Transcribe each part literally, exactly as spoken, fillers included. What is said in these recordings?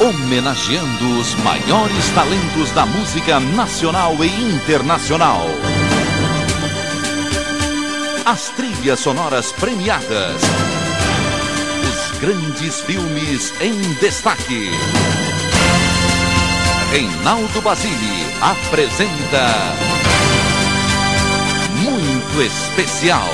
homenageando os maiores talentos da música nacional e internacional. As trilhas sonoras premiadas. Os grandes filmes em destaque. Reinaldo Basile apresenta Muito Especial.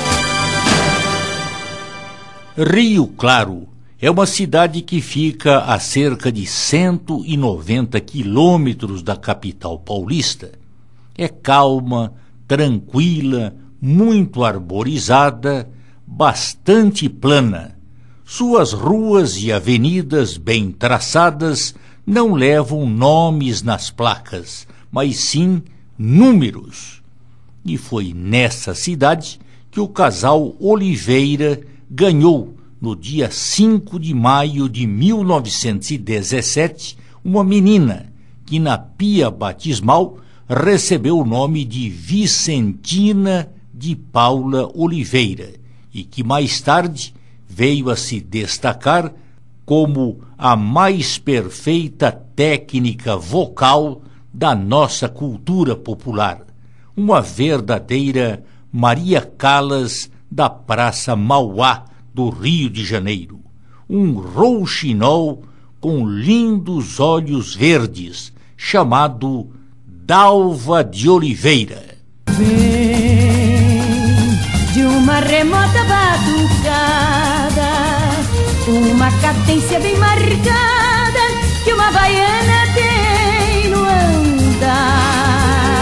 Rio Claro é uma cidade que fica a cerca de cento e noventa quilômetros da capital paulista. É calma, tranquila, muito arborizada, bastante plana. Suas ruas e avenidas bem traçadas não levam nomes nas placas, mas sim números. E foi nessa cidade que o casal Oliveira ganhou, no dia cinco de maio de mil novecentos e dezessete, uma menina que na pia batismal recebeu o nome de Vicentina de Paula Oliveira e que mais tarde veio a se destacar como a mais perfeita técnica vocal da nossa cultura popular, uma verdadeira Maria Callas da Praça Mauá do Rio de Janeiro, um rouxinol com lindos olhos verdes, chamado Dalva de Oliveira. Vem de uma remota batucada, uma cadência bem marcada que uma baiana tem no andar.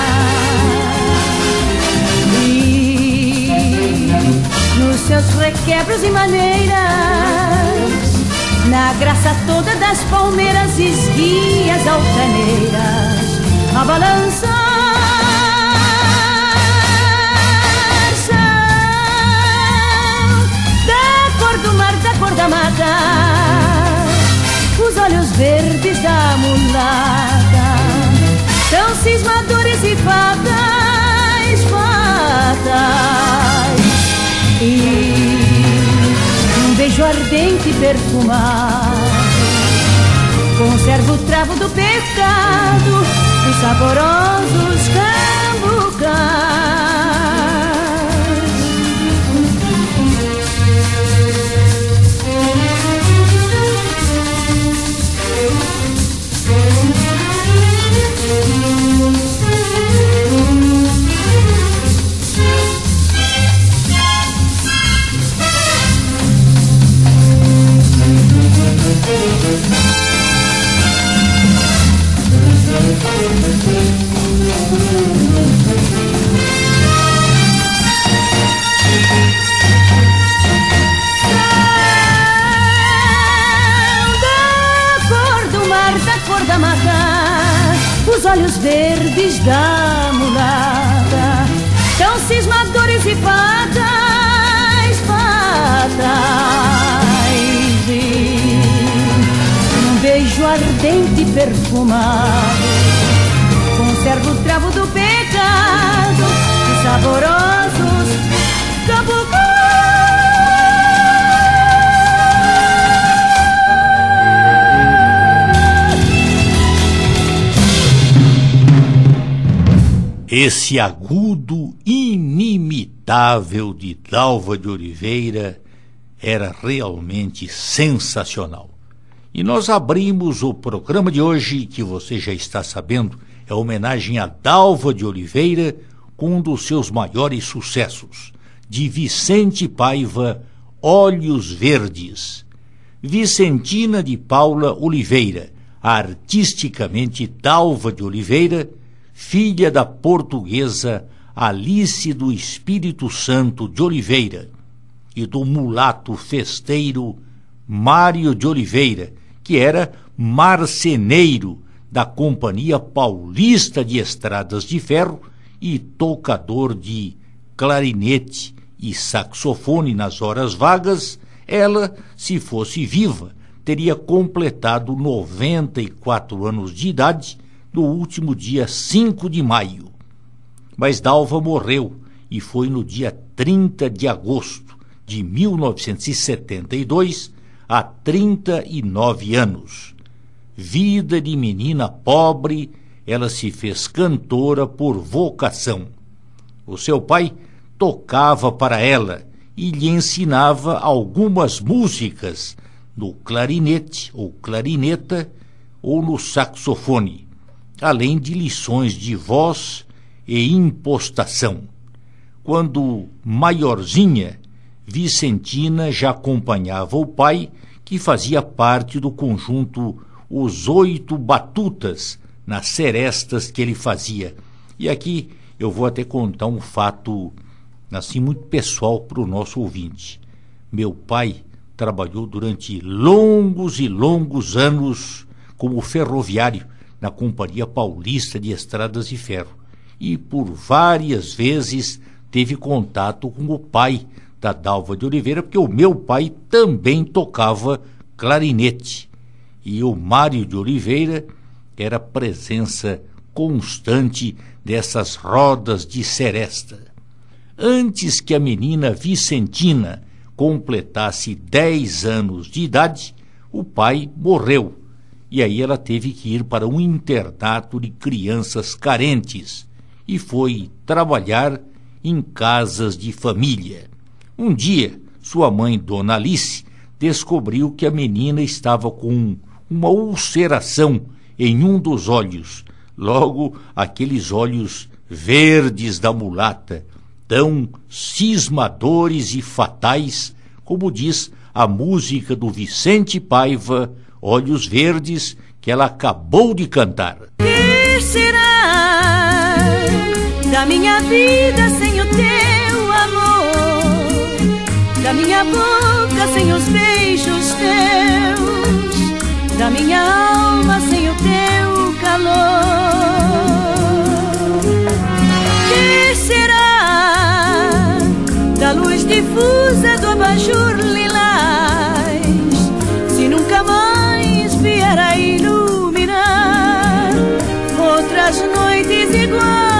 E nos seus requebros e maneiras, na graça toda das palmeiras, esguia as altaneiras a balançar. Do mar, da cor da mata, os olhos verdes da mulata, tão cismadores e fatais, fatais. E um beijo ardente e perfumado conserva o travo do pecado, os saborosos cambucás. Os olhos verdes da mulata, tão cismadores e fatais, fatais. E um beijo ardente e perfumado conserva o travo do pecado, os saborosos cambucás. Esse agudo inimitável de Dalva de Oliveira era realmente sensacional. E nós abrimos o programa de hoje, que você já está sabendo, é homenagem a Dalva de Oliveira com um dos seus maiores sucessos, de Vicente Paiva, Olhos Verdes. Vicentina de Paula Oliveira, artisticamente Dalva de Oliveira, filha da portuguesa Alice do Espírito Santo de Oliveira e do mulato festeiro Mário de Oliveira, que era marceneiro da Companhia Paulista de Estradas de Ferro e tocador de clarinete e saxofone nas horas vagas. Ela, se fosse viva, teria completado noventa e quatro anos de idade no último dia cinco de maio. Mas Dalva morreu e foi no dia trinta de agosto de mil novecentos e setenta e dois, há trinta e nove anos. vida de menina pobre, ela se fez cantora por vocação. O seu pai tocava para ela e lhe ensinava algumas músicas no clarinete ou clarineta ou no saxofone, além de lições de voz e impostação. Quando maiorzinha, Vicentina já acompanhava o pai, que fazia parte do conjunto Os Oito Batutas, nas serestas que ele fazia. E aqui eu vou até contar um fato assim muito pessoal para o nosso ouvinte. Meu pai trabalhou durante longos e longos anos como ferroviário na Companhia Paulista de Estradas de Ferro e por várias vezes teve contato com o pai da Dalva de Oliveira, porque o meu pai também tocava clarinete. E o Mário de Oliveira era presença constante dessas rodas de seresta. Antes que a menina Vicentina completasse dez anos de idade, o pai morreu, e aí ela teve que ir para um internato de crianças carentes e foi trabalhar em casas de família. Um dia, sua mãe, Dona Alice, descobriu que a menina estava com uma ulceração em um dos olhos, logo aqueles olhos verdes da mulata, tão cismadores e fatais, como diz a música do Vicente Paiva, Olhos Verdes, que ela acabou de cantar. Que será da minha vida sem o teu amor, da minha boca sem os beijos teus, da minha alma sem o teu calor? Que será da luz difusa do abajur lilás, se nunca mais vier a iluminar outras noites iguais?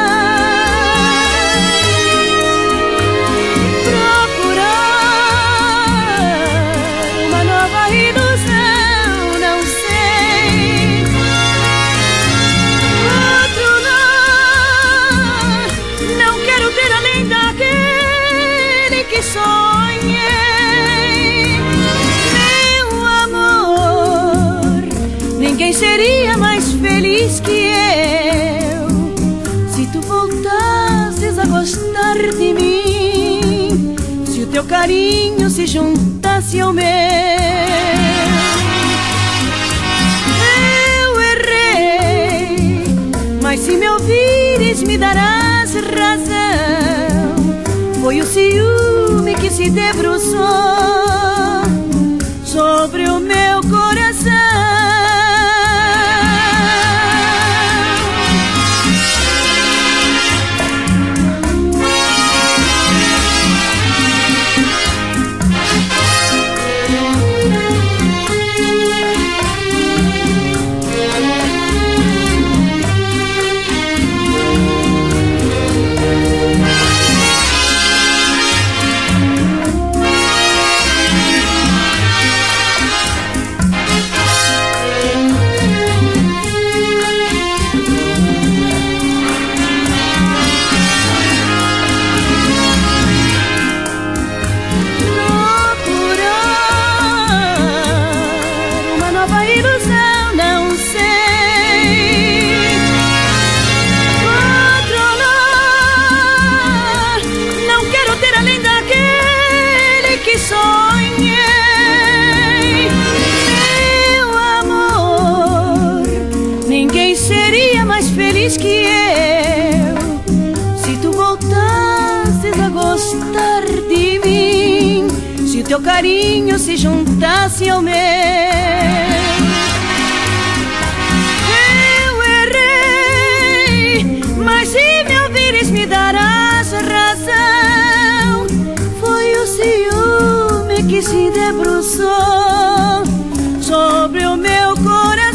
Seria mais feliz que eu se tu voltasses a gostar de mim, se o teu carinho se juntasse ao meu. Eu errei, mas se me ouvires me darás razão. Foi o ciúme que se debruçou sobre o meu coração. Que eu, se tu voltasses a gostar de mim, se o teu carinho se juntasse ao meu. Eu errei, mas se me ouvires me darás razão. Foi o ciúme que se debruçou sobre o meu coração.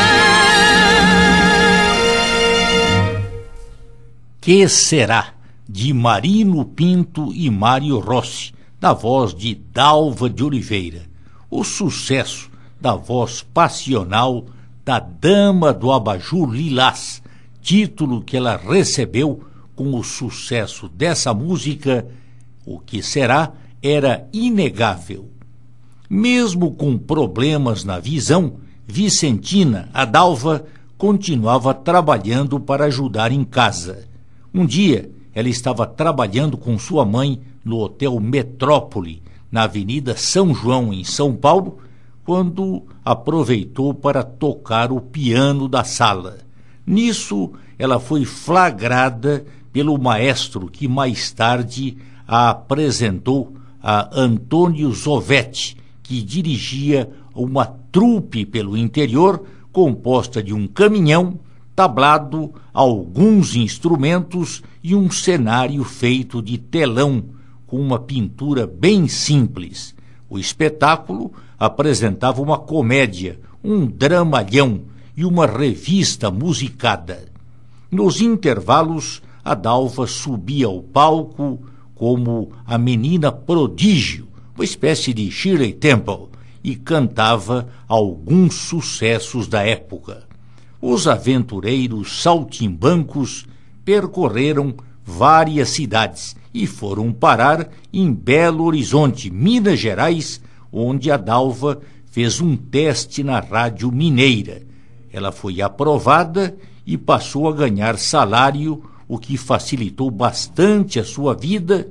Que será de Marino Pinto e Mário Rossi, da voz de Dalva de Oliveira. O sucesso da voz passional da Dama do Abajur Lilás, título que ela recebeu com o sucesso dessa música, O Que Será, era inegável. Mesmo com problemas na visão, Vicentina, a Dalva, continuava trabalhando para ajudar em casa. Um dia, ela estava trabalhando com sua mãe no Hotel Metrópole, na Avenida São João, em São Paulo, quando aproveitou para tocar o piano da sala. Nisso, ela foi flagrada pelo maestro que mais tarde a apresentou a Antônio Zovetti, que dirigia uma trupe pelo interior composta de um caminhão, tablado, alguns instrumentos e um cenário feito de telão, com uma pintura bem simples. O espetáculo apresentava uma comédia, um dramalhão e uma revista musicada. Nos intervalos, a Dalva subia ao palco como a menina prodígio, uma espécie de Shirley Temple, e cantava alguns sucessos da época. Os aventureiros saltimbancos percorreram várias cidades e foram parar em Belo Horizonte, Minas Gerais, onde a Dalva fez um teste na Rádio Mineira. Ela foi aprovada e passou a ganhar salário, o que facilitou bastante a sua vida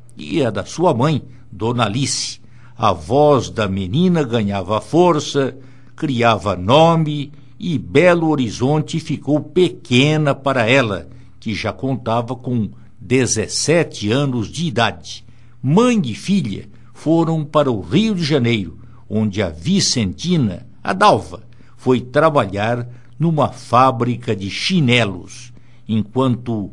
e a da sua mãe, Dona Alice. A voz da menina ganhava força, criava nome e Belo Horizonte ficou pequena para ela, que já contava com dezessete anos de idade. Mãe e filha foram para o Rio de Janeiro, onde a Vicentina, a Dalva, foi trabalhar numa fábrica de chinelos. Enquanto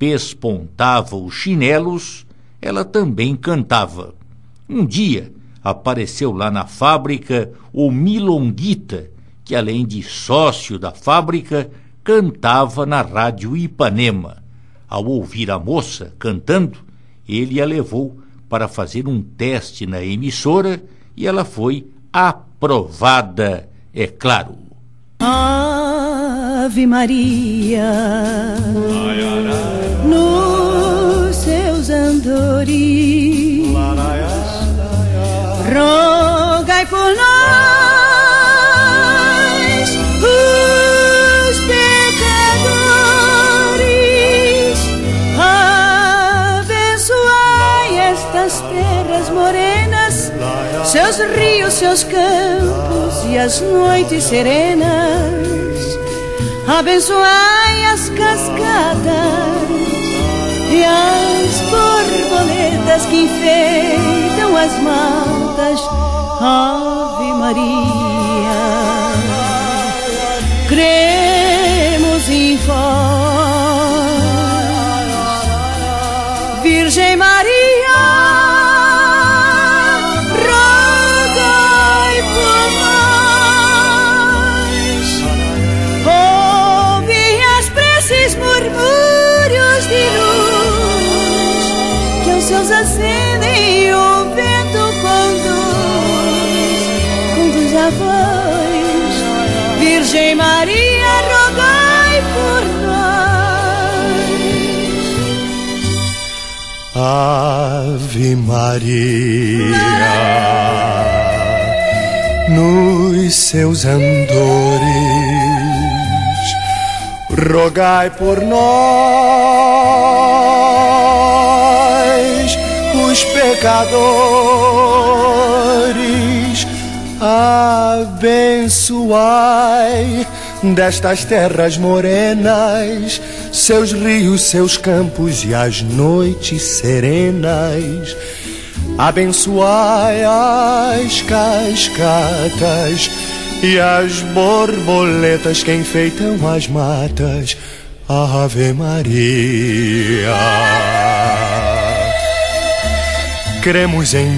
pespontava os chinelos, ela também cantava. Um dia, apareceu lá na fábrica o Milonguita, que além de sócio da fábrica, cantava na Rádio Ipanema. Ao ouvir a moça cantando, ele a levou para fazer um teste na emissora e ela foi aprovada, é claro. Ave Maria, nos seus andores, rogai por nós, os pecadores, abençoai estas terras morenas, seus rios, seus campos e as noites serenas, abençoai as cascadas e as borboletas que enfeitam as matas. Ave Maria, cremos em vós, Virgem Maria, rogai por nós. Ouve as preces, murmúrios de luz, que aos seus acendem e o vento conduz, conduz a voz. Virgem Maria, rogai por nós. Ave Maria, nos seus andores, rogai por nós, os pecadores, abençoai destas terras morenas, seus rios, seus campos e as noites serenas, abençoai as cascatas e as borboletas que enfeitam as matas. Ave Maria, cremos em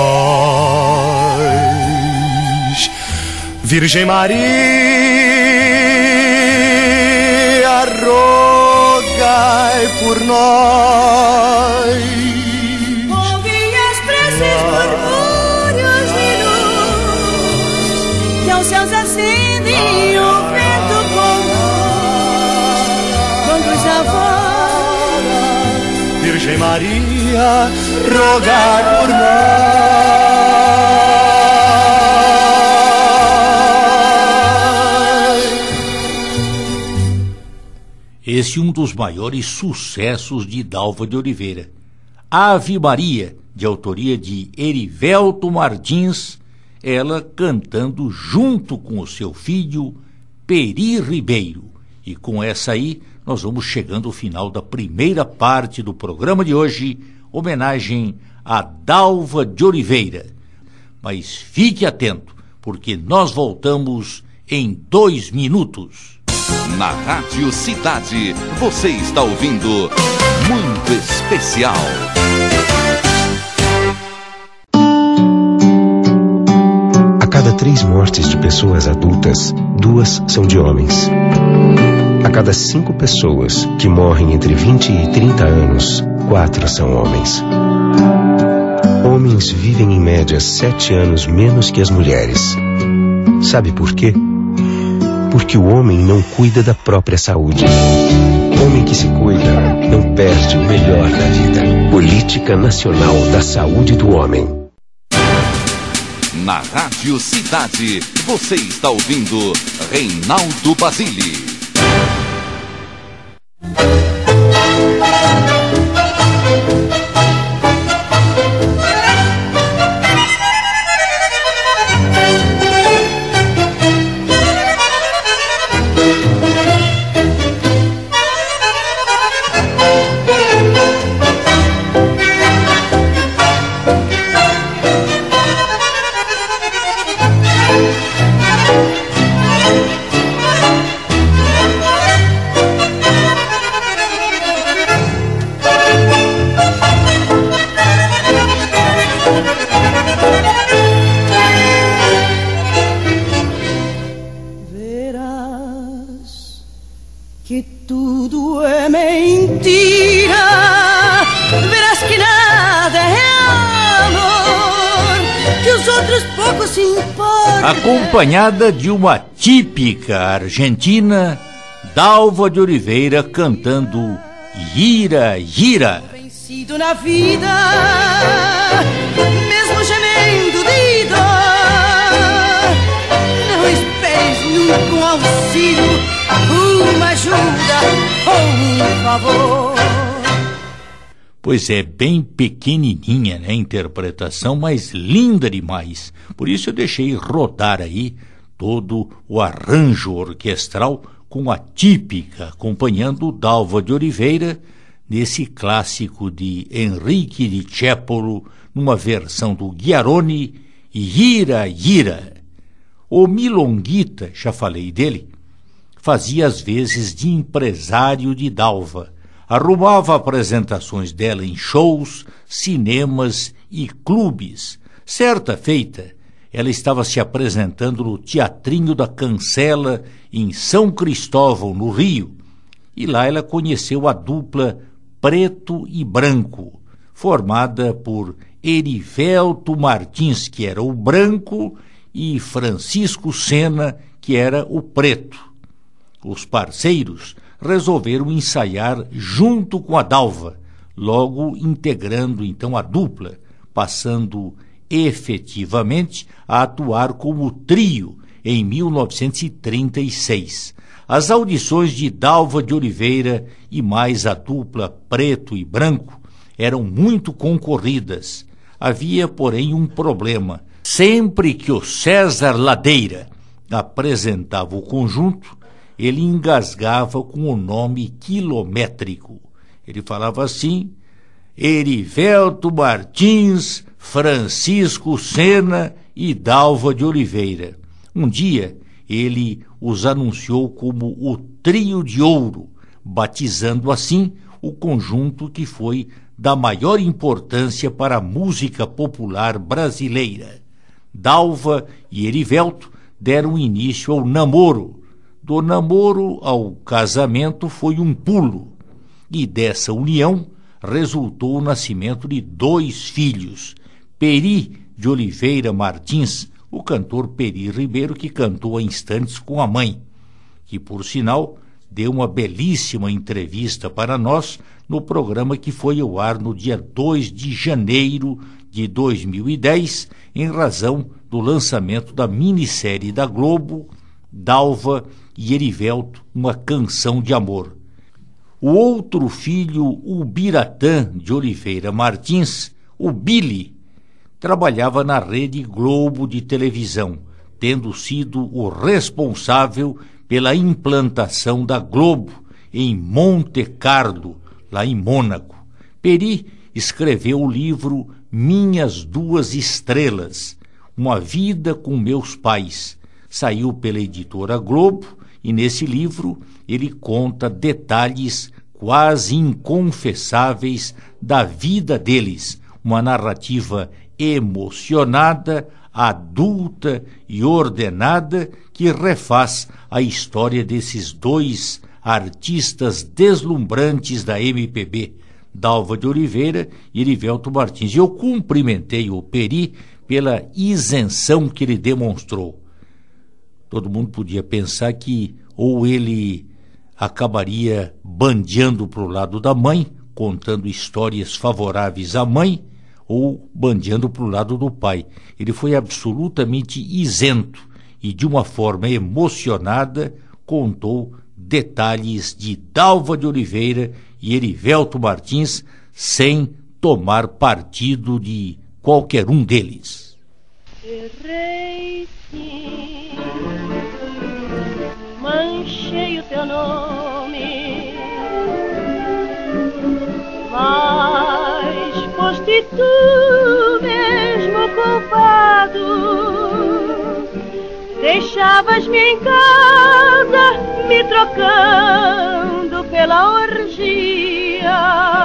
vós, Virgem Maria, rogai por nós. Ouvi expressos murmúrios de luz que aos céus acendem o vento conduz, conduz a voz. Virgem Maria, rogai por nós. Esse é um dos maiores sucessos de Dalva de Oliveira. Ave Maria, de autoria de Erivelto Martins, ela cantando junto com o seu filho Peri Ribeiro. E com essa aí, nós vamos chegando ao final da primeira parte do programa de hoje, homenagem a Dalva de Oliveira. Mas fique atento, porque nós voltamos em dois minutos. Na Rádio Cidade, você está ouvindo Muito Especial. A cada três mortes de pessoas adultas, duas são de homens. A cada cinco pessoas que morrem entre vinte e trinta anos, quatro são homens. Homens vivem em média sete anos menos que as mulheres. Sabe por quê? Porque o homem não cuida da própria saúde. Homem que se cuida não perde o melhor da vida. Política Nacional da Saúde do Homem. Na Rádio Cidade, você está ouvindo Reinaldo Basile. Acompanhada de uma típica argentina, Dalva de Oliveira cantando Gira, Gira. Vencido na vida, mesmo gemendo de dor, não esperes nunca um auxílio, uma ajuda ou um favor. Pois é, bem pequenininha, né, a interpretação, mas linda demais. Por isso eu deixei rodar aí todo o arranjo orquestral com a típica, acompanhando Dalva de Oliveira, nesse clássico de Henrique de Tiepolo, numa versão do Ghiaroni, Gira, Gira. O Milonguita, já falei dele, fazia às vezes de empresário de Dalva. Arrumava apresentações dela em shows, cinemas e clubes. Certa feita, ela estava se apresentando no Teatrinho da Cancela, em São Cristóvão, no Rio, e lá ela conheceu a dupla Preto e Branco, formada por Erivelto Martins, que era o branco, e Francisco Sena, que era o preto. Os parceiros resolveram ensaiar junto com a Dalva, logo integrando então a dupla, passando efetivamente a atuar como trio em mil novecentos e trinta e seis. As audições de Dalva de Oliveira e mais a dupla Preto e Branco eram muito concorridas. Havia, porém, um problema. Sempre que o César Ladeira apresentava o conjunto, ele engasgava com o nome quilométrico. Ele falava assim: Erivelto Martins, Francisco Sena e Dalva de Oliveira. Um dia, ele os anunciou como o Trio de Ouro, batizando assim o conjunto que foi da maior importância para a música popular brasileira. Dalva e Erivelto deram início ao namoro. Do namoro ao casamento foi um pulo. e dessa união resultou o nascimento de dois filhos, Peri de Oliveira Martins, o cantor Peri Ribeiro, que cantou há instantes com a mãe, que, por sinal, deu uma belíssima entrevista para nós no programa que foi ao ar no dia dois de janeiro de dois mil e dez, em razão do lançamento da minissérie da Globo, Dalva e Erivelto, uma canção de amor. O outro filho, o Biratã de Oliveira Martins, o Billy, trabalhava na Rede Globo de televisão, tendo sido o responsável pela implantação da Globo em Monte Carlo, lá em Mônaco. Peri escreveu o livro Minhas Duas Estrelas, Uma Vida com Meus Pais. Saiu pela editora Globo e nesse livro ele conta detalhes quase inconfessáveis da vida deles, uma narrativa emocionada, adulta e ordenada que refaz a história desses dois artistas deslumbrantes da M P B, Dalva de Oliveira e Erivelto Martins. E eu cumprimentei o Peri pela isenção que ele demonstrou. Todo mundo podia pensar que ou ele acabaria bandeando para o lado da mãe, contando histórias favoráveis à mãe, ou bandeando para o lado do pai. Ele foi absolutamente isento e, de uma forma emocionada, contou detalhes de Dalva de Oliveira e Erivelto Martins, sem tomar partido de qualquer um deles. Errei sim, manchei o teu nome, mas foste tu mesmo culpado. Deixavas-me em casa, me trocando pela orgia,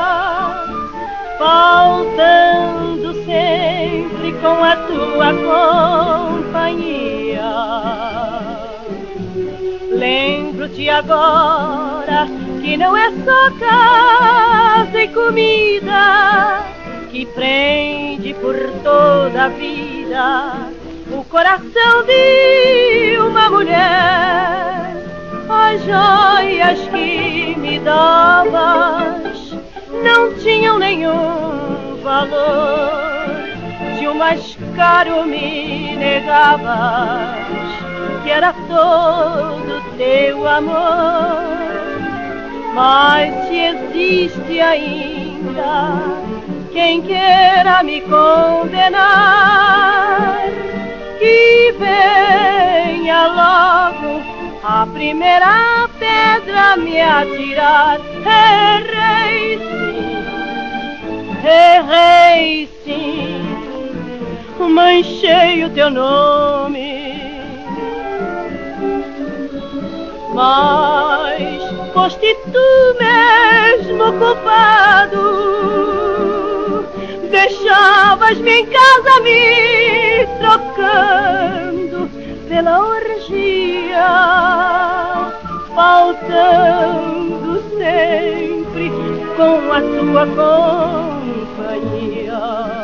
faltando sempre com a tua companhia. Lembro-te agora que não é só casa e comida que prende por toda a vida o coração de uma mulher. As joias que me davas não tinham nenhum valor. Se o mais caro me negavas, que era todo teu amor. Mas se existe ainda quem queira me condenar, que venha logo a primeira pedra me atirar. Errei sim, errei sim, manchei o teu nome, mas foste tu mesmo culpado. Deixavas-me em casa me trocando pela orgia, faltando sempre com a tua companhia.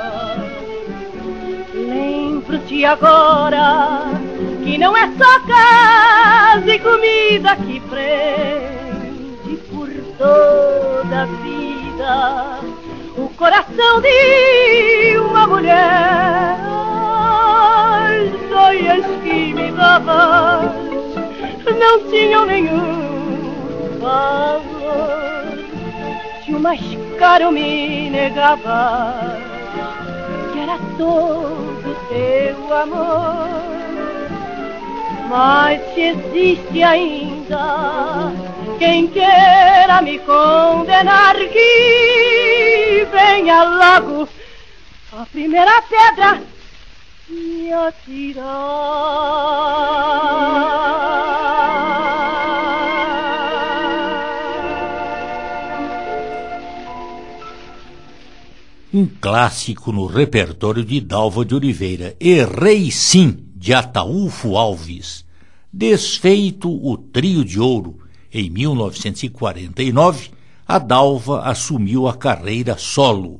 Lembro-te agora que não é só casa e comida que prende por toda a vida o coração de uma mulher. As joias que me davas não tinham nenhum valor. Se o mais caro me negavas, que era todo teu amor. Mas se existe ainda quem queira me condenar, que venha logo a primeira pedra me atirar. Um clássico no repertório de Dalva de Oliveira, Errei Sim, de Ataúfo Alves. Desfeito o Trio de Ouro, em mil novecentos e quarenta e nove, a Dalva assumiu a carreira solo.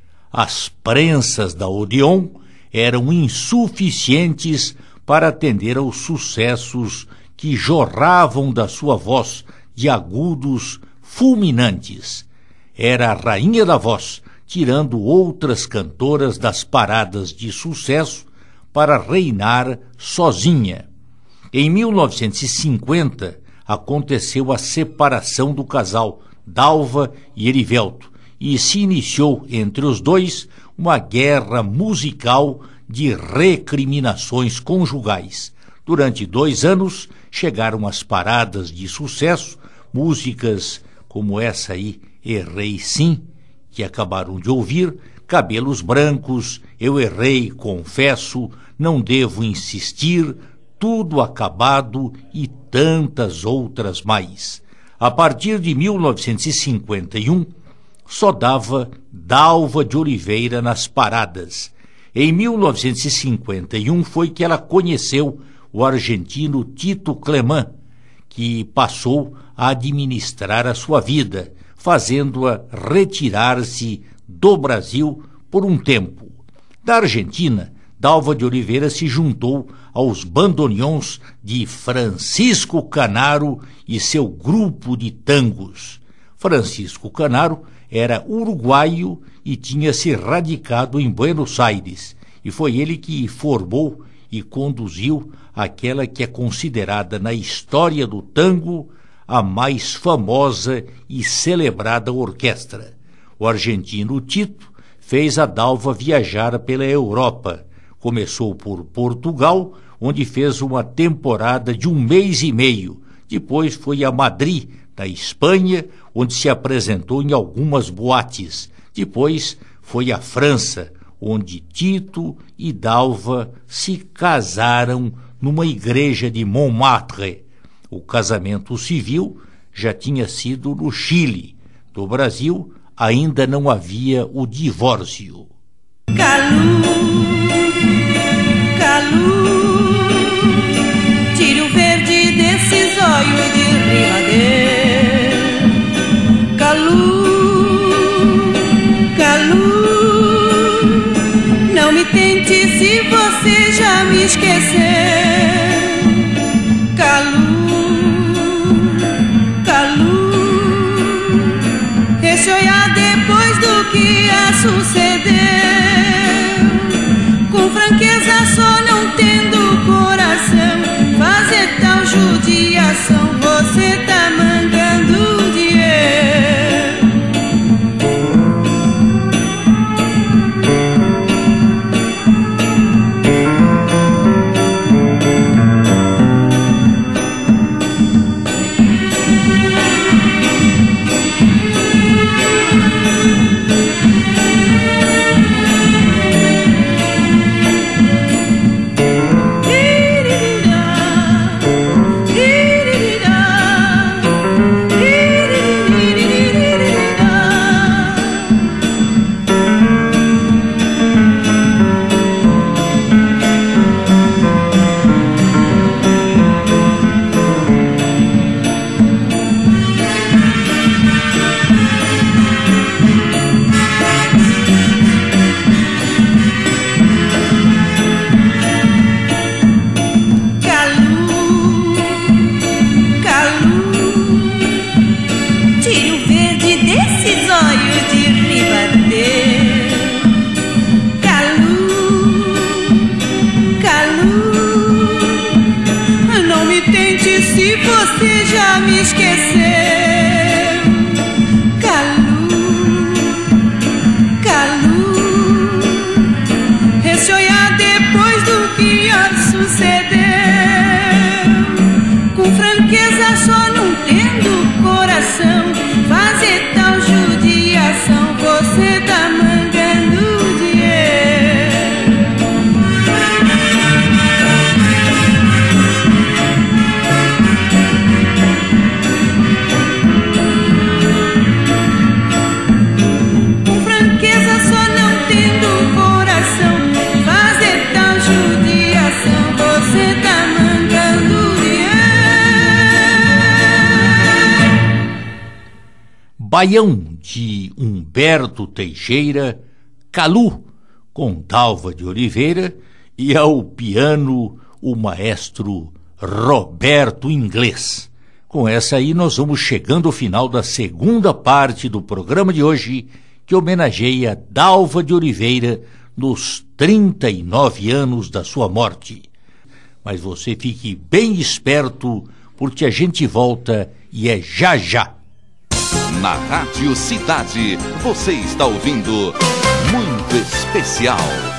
As prensas da Odeon eram insuficientes para atender aos sucessos que jorravam da sua voz de agudos fulminantes. Era a rainha da voz, tirando outras cantoras das paradas de sucesso para reinar sozinha. Em mil novecentos e cinquenta, aconteceu a separação do casal Dalva e Erivelto, e se iniciou entre os dois uma guerra musical de recriminações conjugais. Durante dois anos chegaram às paradas de sucesso músicas como essa aí, Errei Sim, que acabaram de ouvir, Cabelos Brancos, Eu Errei, Confesso, Não Devo Insistir, Tudo Acabado e tantas outras mais. A partir de mil novecentos e cinquenta e um, só dava Dalva de Oliveira nas paradas. Em mil novecentos e cinquenta e um foi que ela conheceu o argentino Tito Cleman, que passou a administrar a sua vida, fazendo-a retirar-se do Brasil por um tempo. Da Argentina, Dalva de Oliveira se juntou aos bandoneons de Francisco Canaro e seu grupo de tangos. Francisco Canaro era uruguaio e tinha se radicado em Buenos Aires, e foi ele que formou e conduziu aquela que é considerada na história do tango a mais famosa e celebrada orquestra. O argentino Tito fez a Dalva viajar pela Europa. Começou por Portugal, onde fez uma temporada de um mês e meio. Depois foi a Madrid, na Espanha, onde se apresentou em algumas boates. Depois foi à França, onde Tito e Dalva se casaram numa igreja de Montmartre. O casamento civil já tinha sido no Chile. No Brasil, ainda não havia o divórcio. Calu, Calu, tira o verde desses olhos de ribadeiro. Calu, Calu, não me tente se você já me esqueceu. Calu, Calu, esse olhar depois do que a sucedeu, com franqueza só não tendo coração, fazer tal judiação, você tá mangando de eu. Baião, de Humberto Teixeira, Calu, com Dalva de Oliveira, e ao piano o maestro Roberto Inglês. Com essa aí nós vamos chegando ao final da segunda parte do programa de hoje, que homenageia Dalva de Oliveira nos trinta e nove anos da sua morte. Mas você fique bem esperto, porque a gente volta e é já já. Na Rádio Cidade, você está ouvindo Muito Especial.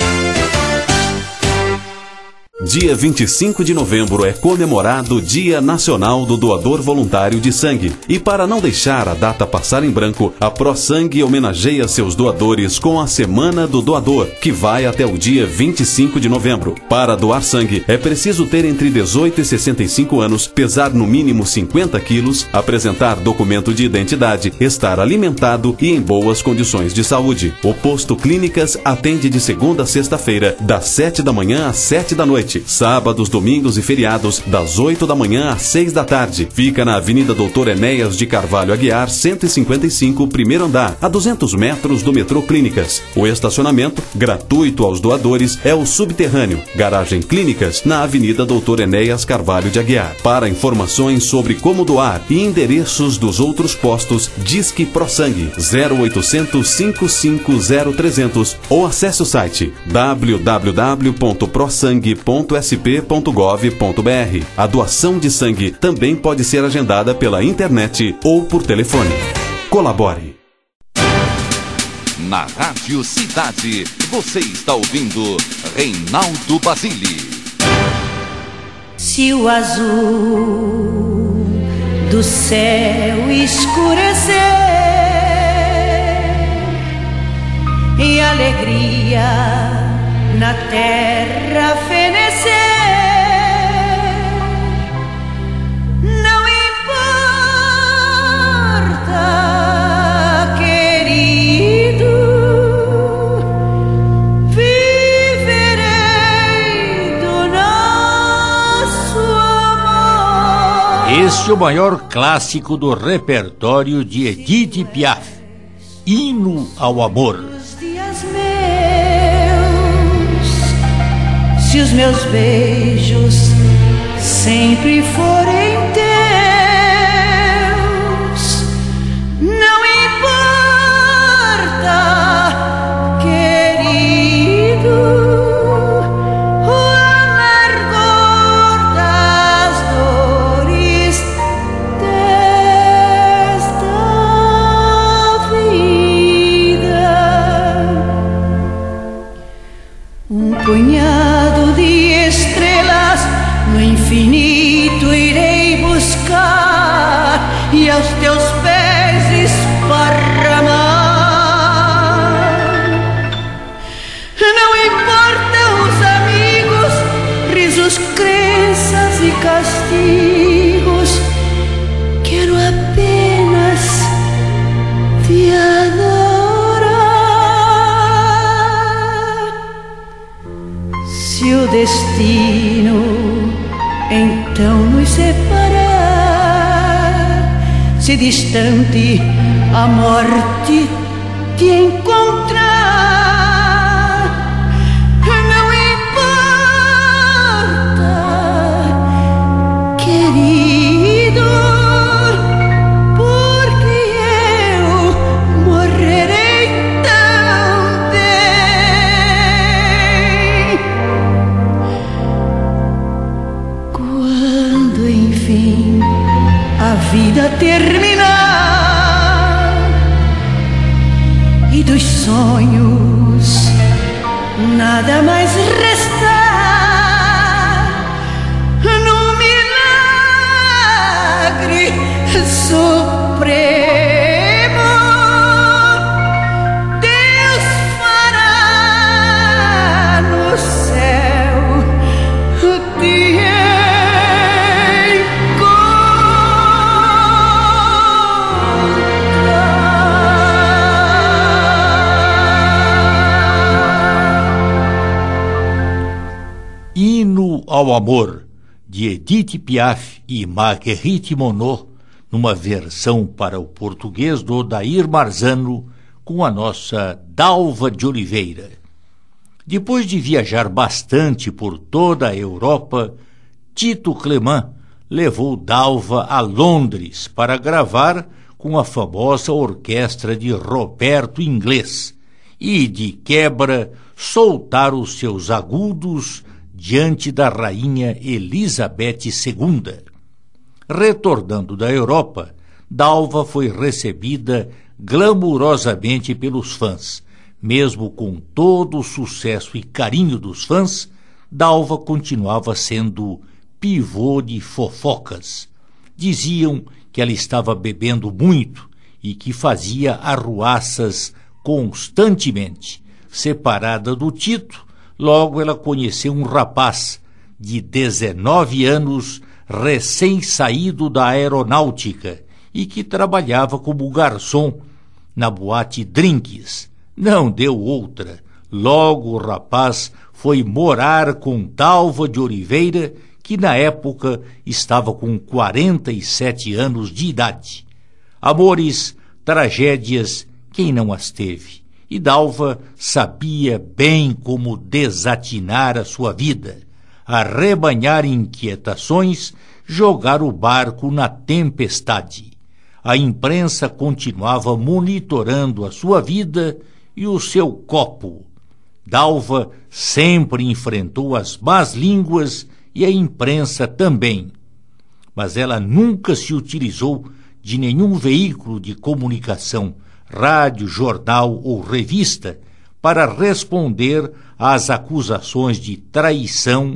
Dia vinte e cinco de novembro é comemorado o Dia Nacional do Doador Voluntário de Sangue. E para não deixar a data passar em branco, a ProSangue homenageia seus doadores com a Semana do Doador, que vai até o dia vinte e cinco de novembro. Para doar sangue, é preciso ter entre dezoito e sessenta e cinco anos, pesar no mínimo cinquenta quilos, apresentar documento de identidade, estar alimentado e em boas condições de saúde. O Posto Clínicas atende de segunda a sexta-feira, das sete da manhã às sete da noite. Sábados, domingos e feriados, das oito da manhã às seis da tarde. Fica na Avenida Doutor Enéas de Carvalho Aguiar, cento e cinquenta e cinco, primeiro andar, a duzentos metros do metrô Clínicas. O estacionamento, gratuito aos doadores, é o subterrâneo. Garagem Clínicas, na Avenida Doutor Enéas Carvalho de Aguiar. Para informações sobre como doar e endereços dos outros postos, Disque ProSangue zero oitocentos, cinco cinco zero, trezentos ou acesse o site w w w ponto prosangue ponto s p ponto gov ponto b r. A doação de sangue também pode ser agendada pela internet ou por telefone. Colabore. Na Rádio Cidade, você está ouvindo Reinaldo Basile. Se o azul do céu escurecer e a alegria na terra fenecer, não importa, querido, viverei do nosso amor. Este é o maior clássico do repertório de Edith Piaf, Hino ao Amor. Se os meus beijos sempre forem teus, não importa, querido, o amargor das dores desta vida. Um punhado de estrelas no infinito irei buscar e aos teus pés esparramar. Não importam os amigos, risos, crenças e castigos, quero apenas te adorar. Se o destino então nos separar, se distante a morte te encontrar, não importa, querido, porque eu morrerei também. Quando enfim a vida terminar e dos sonhos nada mais restar, no milagre supremo Deus fará no céu te Hino ao Amor, de Edith Piaf e Marguerite Monod, numa versão para o português do Odair Marzano, com a nossa Dalva de Oliveira. Depois de viajar bastante por toda a Europa, Tito Clement levou Dalva a Londres para gravar com a famosa orquestra de Roberto Inglês e, de quebra, soltar os seus agudos diante da rainha Elizabeth segunda. Retornando da Europa, Dalva foi recebida glamourosamente pelos fãs. Mesmo com todo o sucesso e carinho dos fãs, Dalva continuava sendo pivô de fofocas. Diziam que ela estava bebendo muito e que fazia arruaças constantemente. Separada do Tito, logo ela conheceu um rapaz de dezenove anos, recém-saído da aeronáutica e que trabalhava como garçom na boate Drinks. Não deu outra. Logo o rapaz foi morar com Dalva de Oliveira, que na época estava com quarenta e sete anos de idade. Amores, tragédias, quem não as teve? E Dalva sabia bem como desatinar a sua vida, arrebanhar inquietações, jogar o barco na tempestade. A imprensa continuava monitorando a sua vida e o seu copo. Dalva sempre enfrentou as más línguas e a imprensa também, mas ela nunca se utilizou de nenhum veículo de comunicação, rádio, jornal ou revista, para responder às acusações de traição,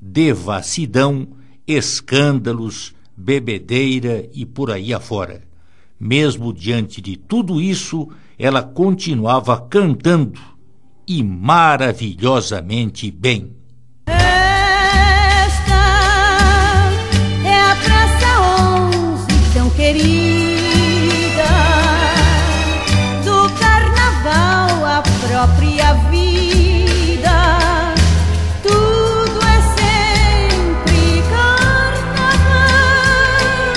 devassidão, escândalos, bebedeira e por aí afora. Mesmo diante de tudo isso, ela continuava cantando, e maravilhosamente bem. Esta é a Praça onze, tão querida, do carnaval a própria vida. Tudo é sempre carnaval.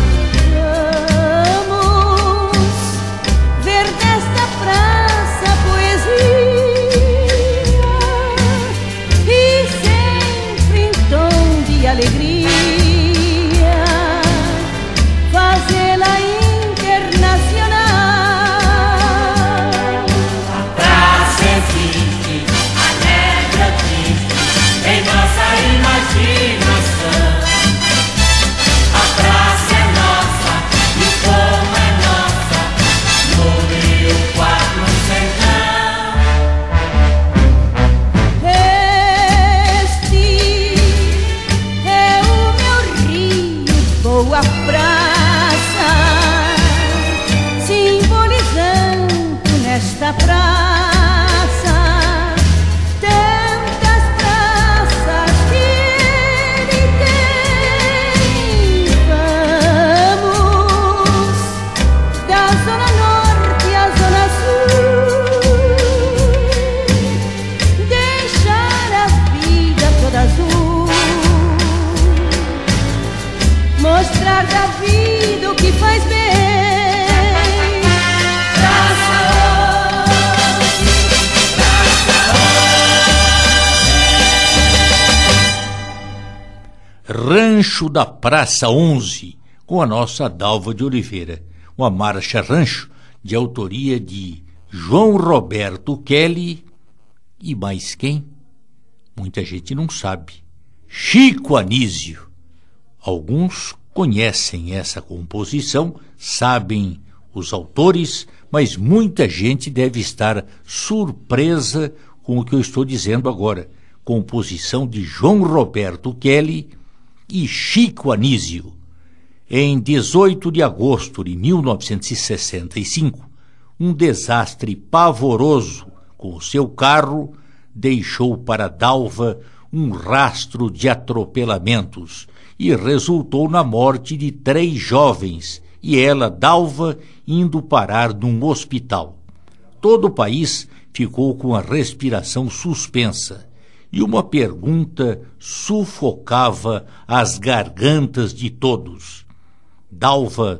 Vamos ver desta praça a poesia e sempre em tom de alegria fazê-la internacional. A praça existe, alegre ou triste, em nossa imaginação. A praça é nossa e como é nossa, no Rio Quatro Sertão. Este é o meu rio, boa praça, simbolizando nesta praça tantas praças que ele tem. Vamos da zona norte à zona sul, deixar a vida toda azul, mostrar da vida o que faz bem. Rancho da Praça onze, com a nossa Dalva de Oliveira. Uma marcha rancho de autoria de João Roberto Kelly e mais quem? Muita gente não sabe. Chico Anísio. Alguns conhecem essa composição, sabem os autores, mas muita gente deve estar surpresa com o que eu estou dizendo agora. Composição de João Roberto Kelly e Chico Anísio. Em dezoito de agosto de mil novecentos e sessenta e cinco, um desastre pavoroso com o seu carro deixou para Dalva um rastro de atropelamentos e resultou na morte de três jovens e ela, Dalva, indo parar num hospital. Todo o país ficou com a respiração suspensa e uma pergunta sufocava as gargantas de todos. Dalva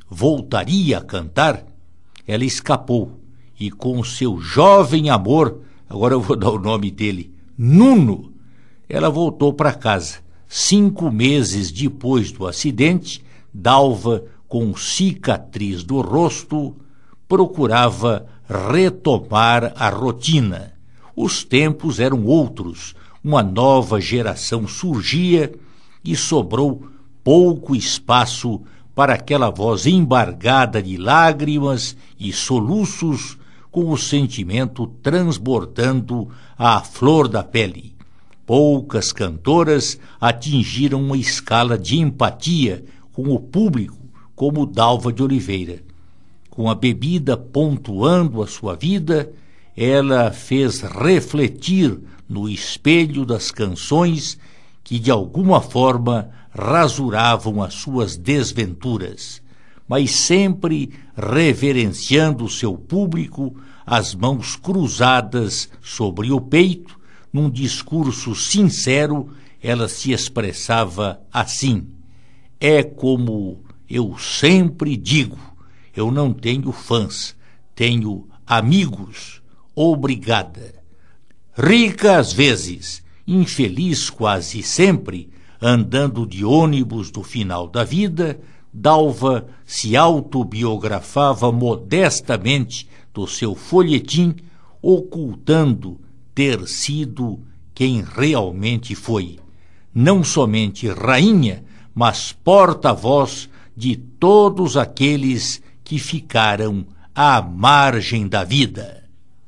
voltaria a cantar, ela escapou e com seu jovem amor, agora eu vou dar o nome dele, Nuno, ela voltou para casa. Cinco meses depois do acidente, Dalva, com cicatriz do rosto, procurava retomar a rotina. Os tempos eram outros, uma nova geração surgia e sobrou pouco espaço para aquela voz embargada de lágrimas e soluços, com o sentimento transbordando à flor da pele. Poucas cantoras atingiram uma escala de empatia com o público como Dalva de Oliveira. Com a bebida pontuando a sua vida, ela fez refletir no espelho das canções que de alguma forma rasuravam as suas desventuras, mas sempre reverenciando o seu público, as mãos cruzadas sobre o peito. Num discurso sincero, ela se expressava assim: é como eu sempre digo, eu não tenho fãs, tenho amigos, obrigada. Rica às vezes, infeliz quase sempre, andando de ônibus no final da vida, Dalva se autobiografava modestamente do seu folhetim, ocultando ter sido quem realmente foi, não somente rainha, mas porta-voz de todos aqueles que ficaram à margem da vida.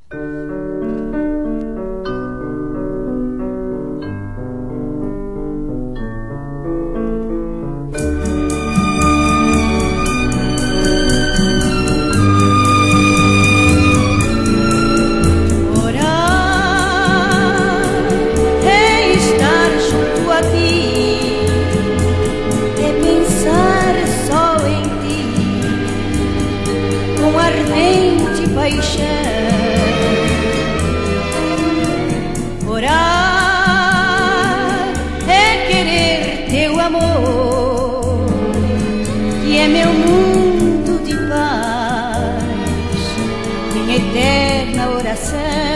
Orar é querer teu amor, que é meu mundo de paz, minha eterna oração.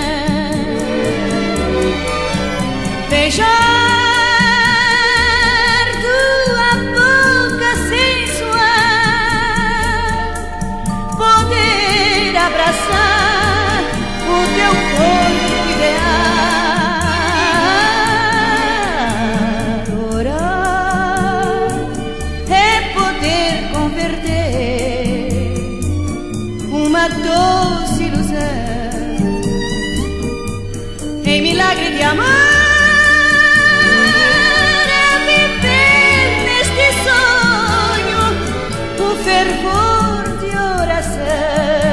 Beijar tua boca sensual, poder abraçar o teu corpo ideal. Orar é poder converter uma doce ilusão em milagre de amor. É viver neste sonho o fervor de oração.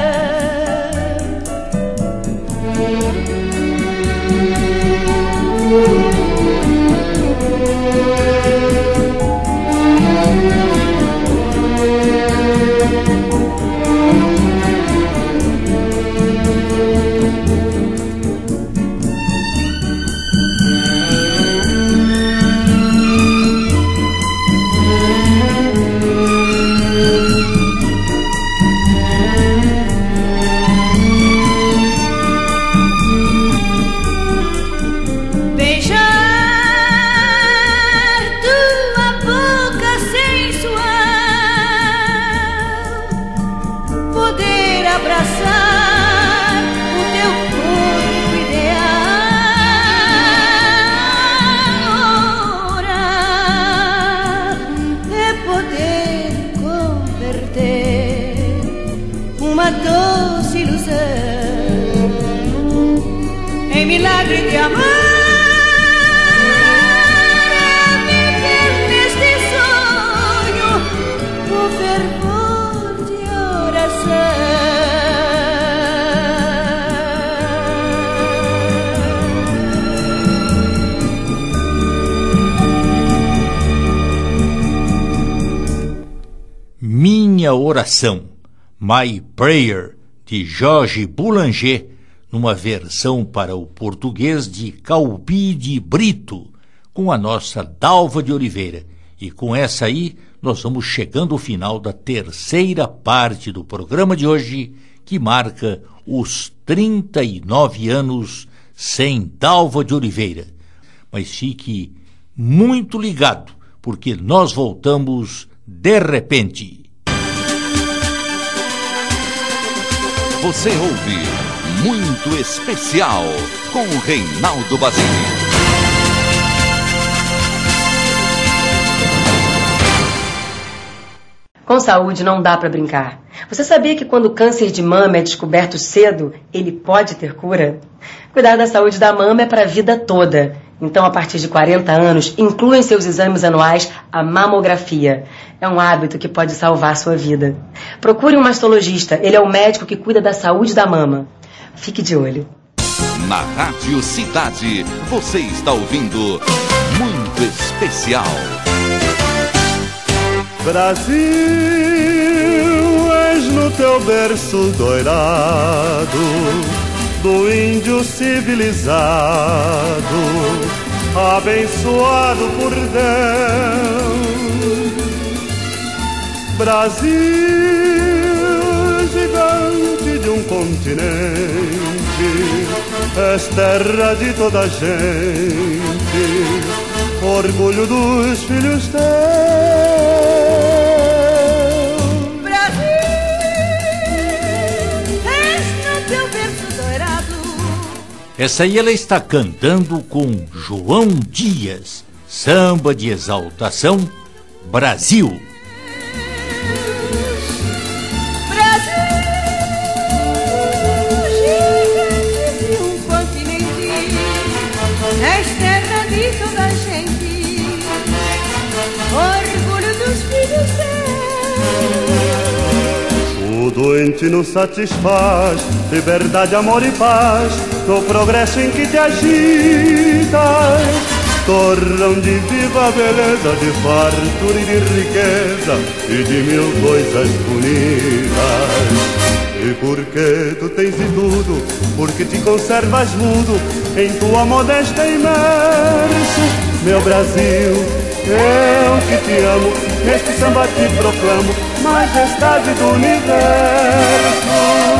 Abraçar o teu corpo ideal. Orar é poder converter uma doce ilusão em milagre de amor. É viver neste sonho o fervor de oração. Minha Oração, My Prayer, de Jorge Boulanger, numa versão para o português de Calbi de Brito, com a nossa Dalva de Oliveira. E com essa aí, nós vamos chegando ao final da terceira parte do programa de hoje, que marca os trinta e nove anos sem Dalva de Oliveira. Mas fique muito ligado, porque nós voltamos de repente. Você ouve Muito Especial com o Reinaldo Basile. Com saúde não dá para brincar. Você sabia que quando o câncer de mama é descoberto cedo, ele pode ter cura? Cuidar da saúde da mama é para a vida toda. Então, a partir de quarenta anos, inclua em seus exames anuais a mamografia. É um hábito que pode salvar sua vida. Procure um mastologista, ele é o médico que cuida da saúde da mama. Fique de olho. Na Rádio Cidade, você está ouvindo Muito Especial. Brasil, és no teu berço doirado, do índio civilizado, abençoado por Deus. Brasil, gigante de um continente, és terra de toda a gente, orgulho dos filhos teus. Essa aí ela está cantando com João Dias, samba de exaltação, Brasil. Brasil, gigante de um continente, és terra de toda a gente, orgulho dos filhos teus. O doente nos satisfaz, liberdade, amor e paz, no progresso em que te agitas, torrão de viva beleza, de fartura e de riqueza, e de mil coisas bonitas. E porque tu tens de tudo, porque te conservas mudo, em tua modéstia imerso, meu Brasil, eu que te amo, neste samba te proclamo, majestade do universo.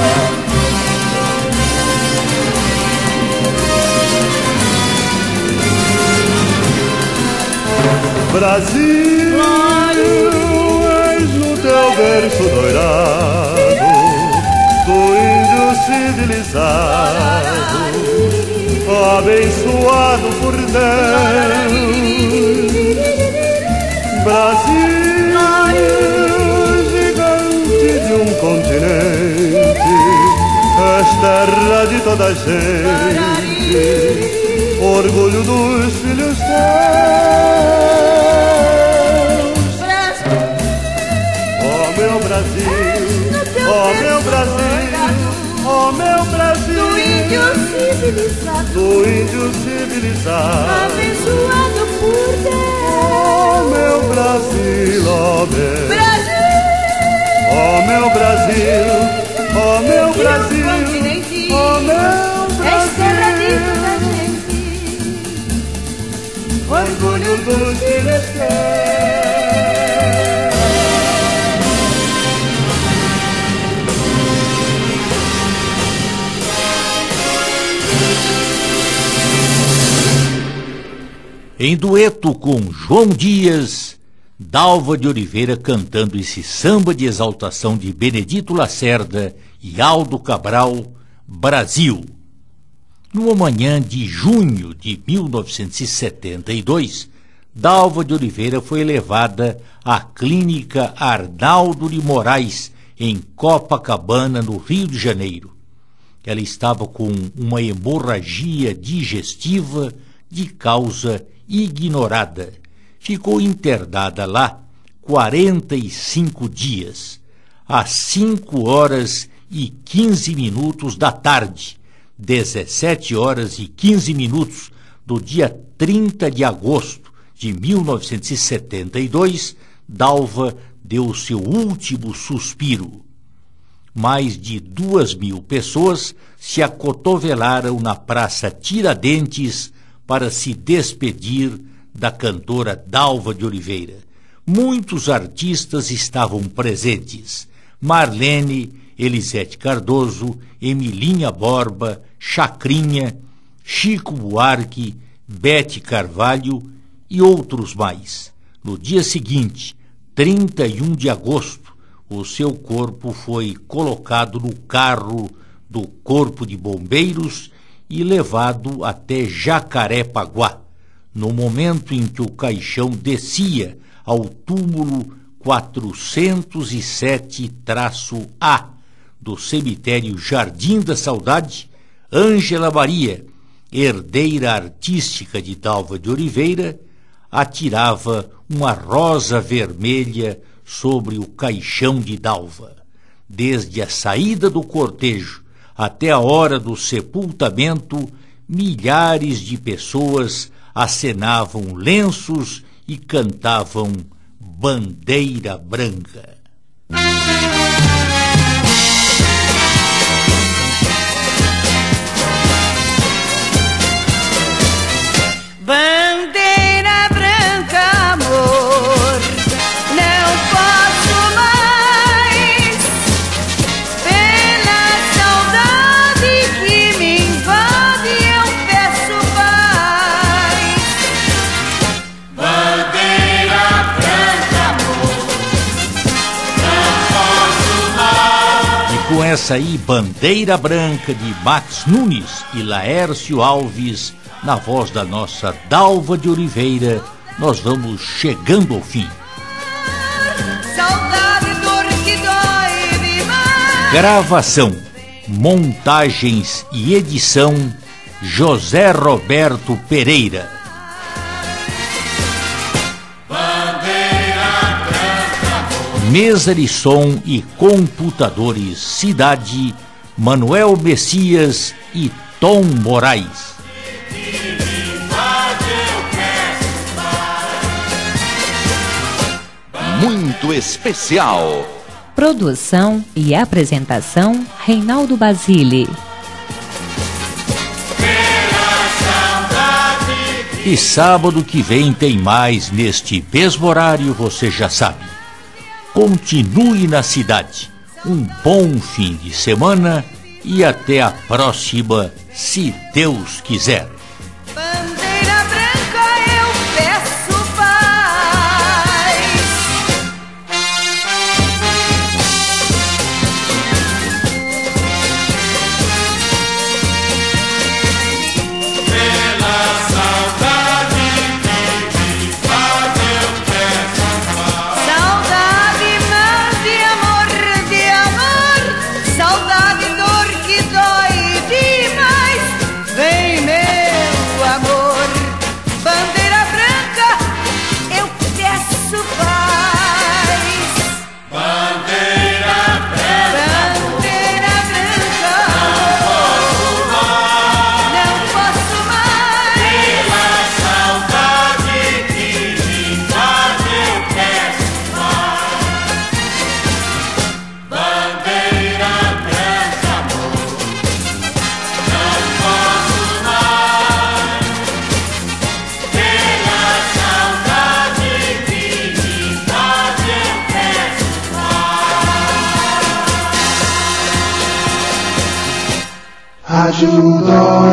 Brasil, és no teu berço doirado, do índio civilizado, abençoado por Deus. Brasil, gigante de um continente, és terra de toda a gente, orgulho dos filhos teus. Meu Brasil, oh meu Brasil, oh meu Brasil, do índio civilizado, do índio civilizado, abençoado por Deus. Oh meu Brasil, oh meu Brasil, oh meu Brasil, oh meu Brasil, oh meu Brasil, és terra de toda a gente, orgulho dos filhos teus. Em dueto com João Dias, Dalva de Oliveira cantando esse samba de exaltação de Benedito Lacerda e Aldo Cabral, Brasil. Numa manhã de junho de mil novecentos e setenta e dois, Dalva de Oliveira foi levada à clínica Arnaldo de Moraes, em Copacabana, no Rio de Janeiro. Ela estava com uma hemorragia digestiva de causa ignorada. Ficou internada lá quarenta e cinco dias. Às cinco horas e quinze minutos da tarde, dezessete horas e quinze minutos do dia trinta de agosto de mil novecentos e setenta e dois, Dalva deu seu último suspiro. Mais de duas mil pessoas se acotovelaram na Praça Tiradentes para se despedir da cantora Dalva de Oliveira. muitos artistas estavam presentes: Marlene, Elisete Cardoso, Emilinha Borba, Chacrinha, Chico Buarque, Bete Carvalho e outros mais. No dia seguinte, trinta e um de agosto, o seu corpo foi colocado no carro do Corpo de Bombeiros e levado até Jacarepaguá. No momento em que o caixão descia ao túmulo quatrocentos e sete A do cemitério Jardim da Saudade, Ângela Maria, herdeira artística de Dalva de Oliveira, atirava uma rosa vermelha sobre o caixão de Dalva. Desde a saída do cortejo até a hora do sepultamento, milhares de pessoas acenavam lenços e cantavam Bandeira Branca. Bandeira branca, amor, não posso mais, pela saudade que me invade, eu peço paz. Bandeira branca, amor, não posso mais. E com essa aí, Bandeira Branca, de Max Nunes e Laércio Alves, na voz da nossa Dalva de Oliveira, nós vamos chegando ao fim. Saudade, dor que dói demais. Gravação, montagens e edição, José Roberto Pereira. Bandeira branca, Mesa de som e computadores, Cidade, Manuel Messias e Tom Moraes. Muito especial. Produção e apresentação, Reinaldo Basile. E sábado que vem tem mais neste mesmo horário, você já sabe. Continue na cidade. Um bom fim de semana e até a próxima, se Deus quiser. Bandeira branca, eu peço paz. pela saudade que me faz, eu peço paz. Saudade, mar de amor, de amor, saudade, dor que dói demais. Vem, meu amor, bandeira branca, eu peço paz. Bandeira branca, Bandeira branca, não posso mais. pela saudade que me faz, eu peço paz. Bandeira branca, amor, não posso mais. Pela saudade que me faz, eu peço paz. Rádio Dó